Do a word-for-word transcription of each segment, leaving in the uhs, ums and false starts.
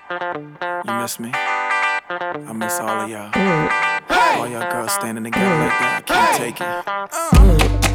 You miss me? I miss all of y'all. All y'all girls standing together like that, I can't take it.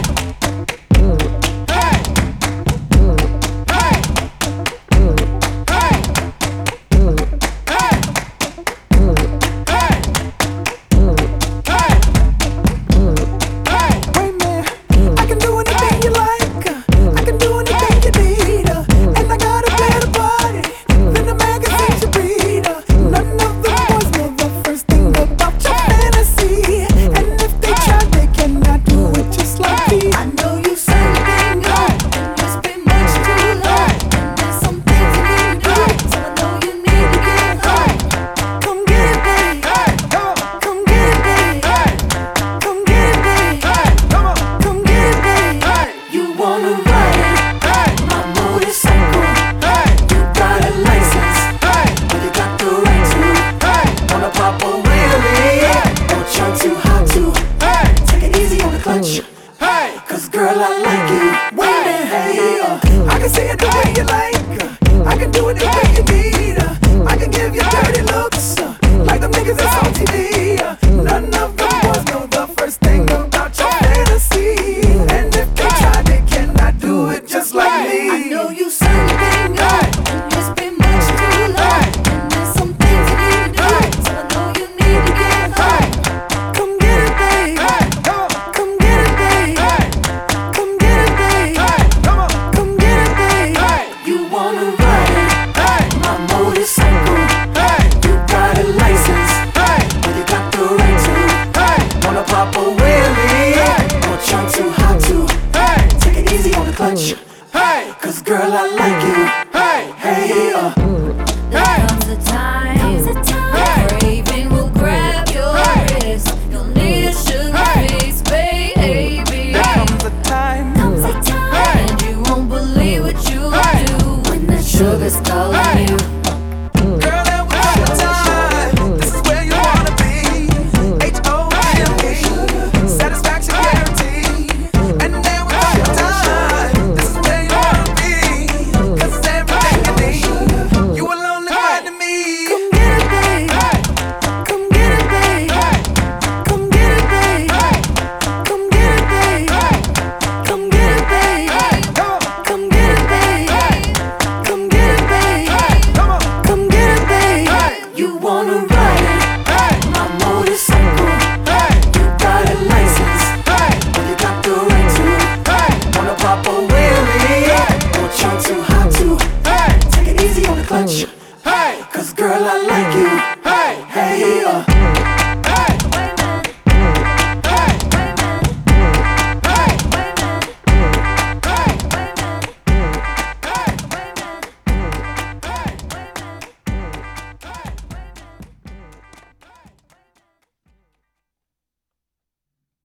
Cause girl, I like you. Wait a hey, uh, I can see it the way you like. Uh, I can do it the way you need. Uh, I can give you dirty looks, uh, like them niggas that's on T V. Uh, none of them boys know the first thing about your fantasy. And if they try, they cannot do it just like me. I know you something good, and it's been much too long. And there's some things you need to do, so I know you need to get high. Come get it, babe. Come get it, babe. Come get it, babe. Come get it, babe. You wanna ride my motorcycle? You got a license, but you got the right to. Wanna pop a wheelie? Or jump too hot to? Take it easy on the clutch. Cause girl, I like you. Hey, uh. There comes a time, the craving will grab your wrist. You'll need a sugar fix, baby. There comes a time, Comes a time, and you won't believe what you do when that sugar's calling you. girl, there was a time. This is where you wanna be. H O M E, satisfaction guaranteed. And there was a time. This is where you wanna be. Cause it's everything you need. You alone look right to me. Come get it, babe. Come get it, babe. Come get it, babe. Come get it, babe. Come get it, babe. Come get it, babe. Come get it, babe. Come get it, babe. You wanna ride Hey, my motorcycle? hey, You got a license, hey, but you got the right to. hey, Wanna pop a wheelie? Or jump too hot to? hey, Take it easy on the clutch. hey, Cause girl, I like you. hey, Hey, uh.